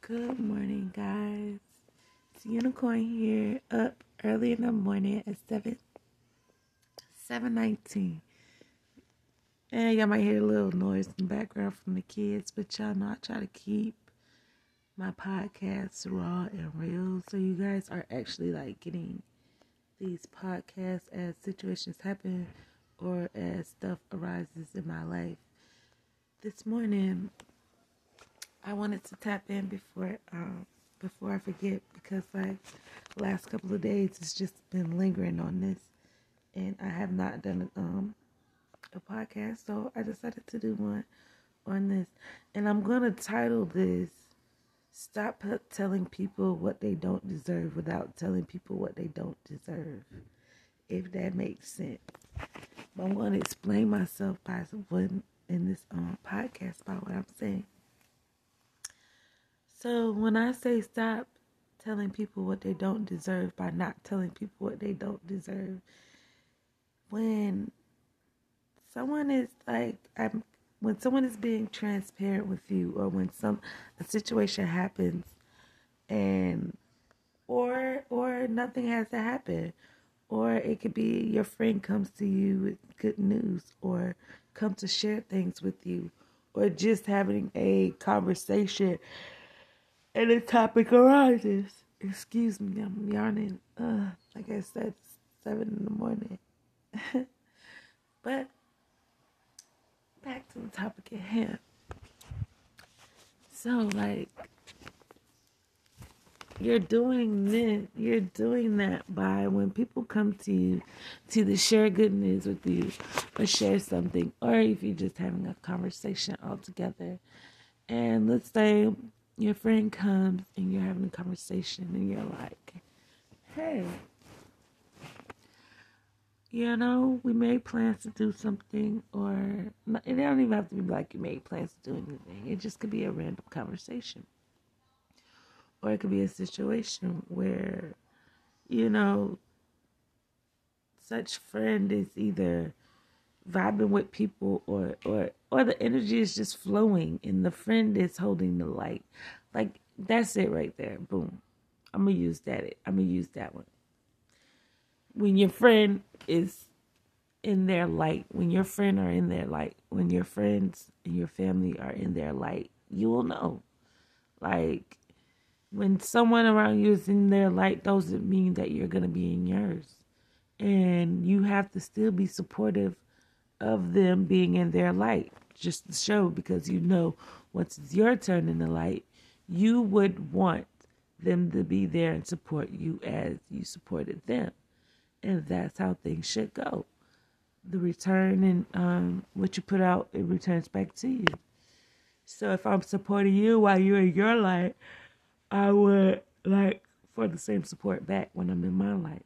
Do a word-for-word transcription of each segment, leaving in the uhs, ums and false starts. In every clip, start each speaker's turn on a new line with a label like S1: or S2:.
S1: Good morning, guys. It's Unicorn here, up early in the morning at seven seven nineteen. And y'all might hear a little noise in the background from the kids, but y'all know I try to keep my podcasts raw and real, so you guys are actually like getting these podcasts as situations happen or as stuff arises in my life. This morning, I wanted to tap in before um before I forget, because like the last couple of days it's just been lingering on this, and I have not done um a podcast, so I decided to do one on this, and I'm gonna title this "Stop p- Telling People What They Don't Deserve Without Telling People What They Don't Deserve," if that makes sense. But I'm going to explain myself by one in this um podcast by what I'm saying. So when I say stop telling people what they don't deserve by not telling people what they don't deserve, when someone is like, I'm, when someone is being transparent with you, or when some a situation happens, and or or nothing has to happen, or it could be your friend comes to you with good news, or come to share things with you, or just having a conversation and a topic arises. Excuse me, I'm yawning. Uh, like I said, it's seven in the morning. But back to the topic at hand. So, like, you're doing this, you're doing that by when people come to you to either share good news with you, or share something, or if you're just having a conversation altogether. And let's say your friend comes and you're having a conversation and you're like, hey, you know, we made plans to do something, or it don't even have to be like you made plans to do anything. It just could be a random conversation. Or it could be a situation where, you know, such friend is either vibing with people, or, or, or the energy is just flowing and the friend is holding the light. Like, that's it right there. Boom. I'm going to use that. I'm going to use that one. When your friend is in their light, when your friend are in their light, when your friends and your family are in their light, you will know. Like, when someone around you is in their light, doesn't mean that you're going to be in yours. And you have to still be supportive of them being in their light, just to show, because you know once it's your turn in the light, you would want them to be there and support you as you supported them. And that's how things should go. The return and um, what you put out, it returns back to you. So if I'm supporting you while you're in your light, I would like for the same support back when I'm in my light.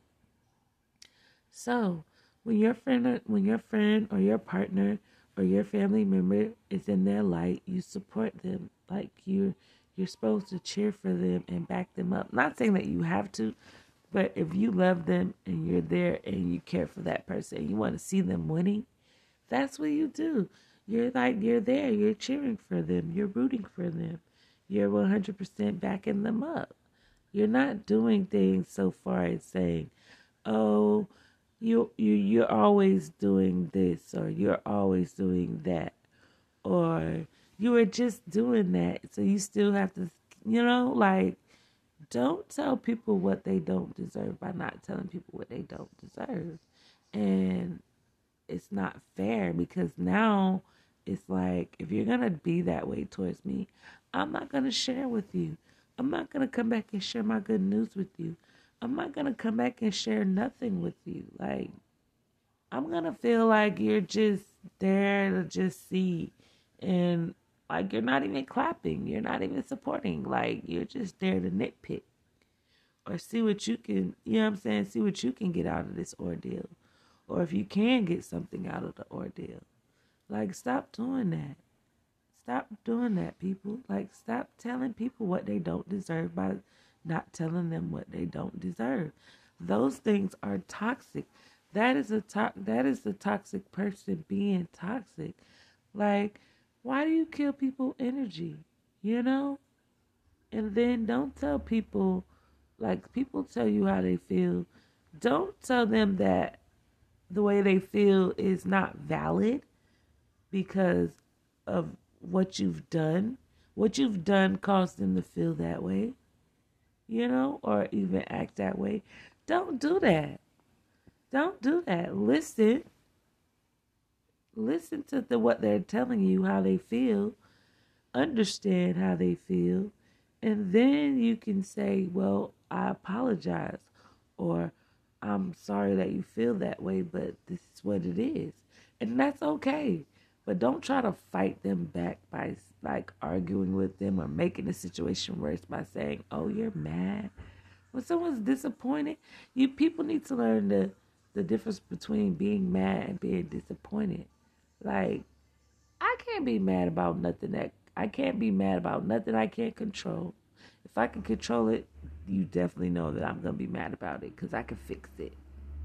S1: So when your friend, when your friend or your partner or your family member is in their light, you support them. Like you, you're supposed to cheer for them and back them up. Not saying that you have to, but if you love them and you're there and you care for that person and you want to see them winning, that's what you do. You're like, you're there. You're cheering for them. You're rooting for them. You're one hundred percent backing them up. You're not doing things so far as saying, oh, you, you, you're always doing this, or you're always doing that, or you were just doing that, so you still have to, you know, like, don't tell people what they don't deserve by not telling people what they don't deserve. And it's not fair, because now it's like, if you're going to be that way towards me, I'm not going to share with you. I'm not going to come back and share my good news with you. I'm not going to come back and share nothing with you. Like, I'm going to feel like you're just there to just see. And like, you're not even clapping. You're not even supporting. Like, you're just there to nitpick. Or see what you can, you know what I'm saying? See what you can get out of this ordeal. Or if you can get something out of the ordeal. Like, stop doing that. Stop doing that, people. Like, stop telling people what they don't deserve by not telling them what they don't deserve. Those things are toxic. That is a to- that is the toxic person being toxic. Like, why do you kill people's energy? You know? And then don't tell people, like, people tell you how they feel. Don't tell them that the way they feel is not valid because of what you've done. What you've done caused them to feel that way, you know, or even act that way. Don't do that. Don't do that. Listen. Listen to the, what they're telling you, how they feel. Understand how they feel. And then you can say, well, I apologize. Or I'm sorry that you feel that way, but this is what it is. And that's okay. But don't try to fight them back by like arguing with them or making the situation worse by saying, oh, you're mad. When someone's disappointed, you people need to learn the, the difference between being mad and being disappointed. Like, I can't be mad about nothing that I can't be mad about nothing I can't control. If I can control it, you definitely know that I'm going to be mad about it because I can fix it.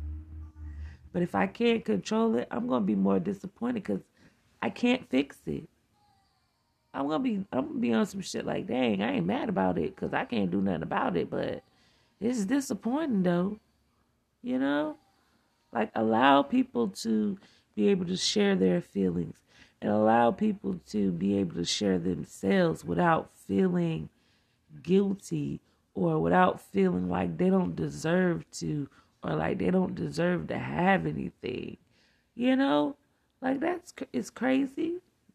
S1: But if I can't control it, I'm going to be more disappointed because I can't fix it. I'm going to be I'm going to be on some shit like, dang, I ain't mad about it because I can't do nothing about it, but it's disappointing though. You know? Like, allow people to be able to share their feelings and allow people to be able to share themselves without feeling guilty or without feeling like they don't deserve to or like they don't deserve to have anything. You know? Like, that's it's crazy.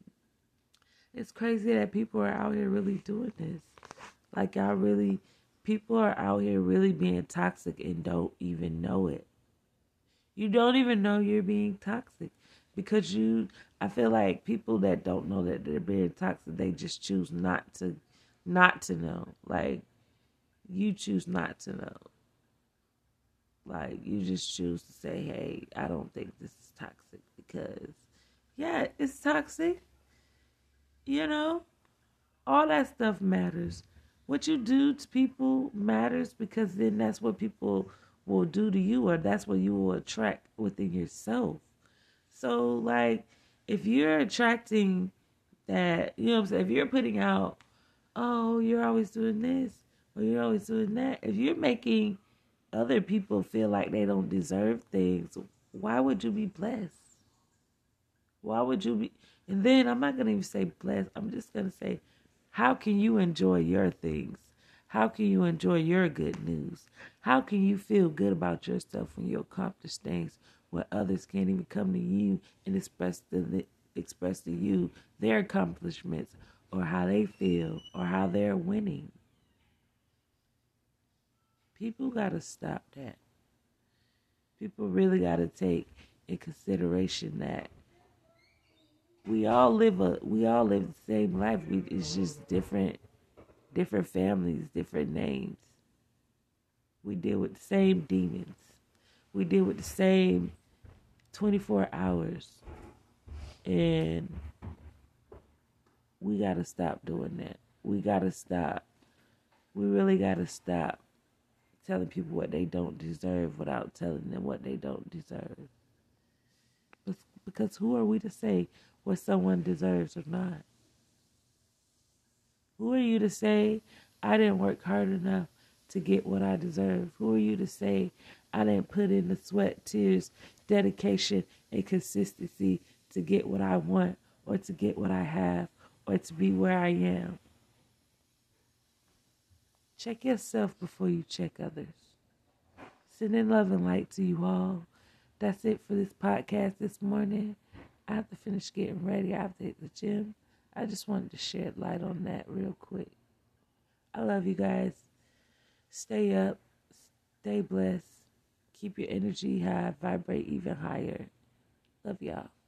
S1: It's crazy that people are out here really doing this. Like, y'all really, people are out here really being toxic and don't even know it. You don't even know you're being toxic because you, I feel like people that don't know that they're being toxic, they just choose not to, not to know. Like, you choose not to know. Like, you just choose to say, hey, I don't think this is toxic because, yeah, it's toxic. You know, all that stuff matters. What you do to people matters because then that's what people will do to you, or that's what you will attract within yourself. So, like, if you're attracting that, you know what I'm saying? If you're putting out, oh, you're always doing this, or you're always doing that, if you're making other people feel like they don't deserve things, why would you be blessed? Why would you be? And then I'm not going to even say blessed. I'm just going to say, how can you enjoy your things? How can you enjoy your good news? How can you feel good about yourself when you accomplish things when others can't even come to you and express to, express to you their accomplishments or how they feel or how they're winning? People got to stop that. People really got to take in consideration that we all live a we all live the same life. We, it's just different different families, different names. We deal with the same demons. We deal with the same twenty-four hours. And we got to stop doing that. We got to stop. We really got to stop telling people what they don't deserve without telling them what they don't deserve. Because who are we to say what someone deserves or not? Who are you to say I didn't work hard enough to get what I deserve? Who are you to say I didn't put in the sweat, tears, dedication, and consistency to get what I want or to get what I have or to be where I am? Check yourself before you check others. Sending love and light to you all. That's it for this podcast this morning. I have to finish getting ready. I have to hit the gym. I just wanted to shed light on that real quick. I love you guys. Stay up. Stay blessed. Keep your energy high. Vibrate even higher. Love y'all.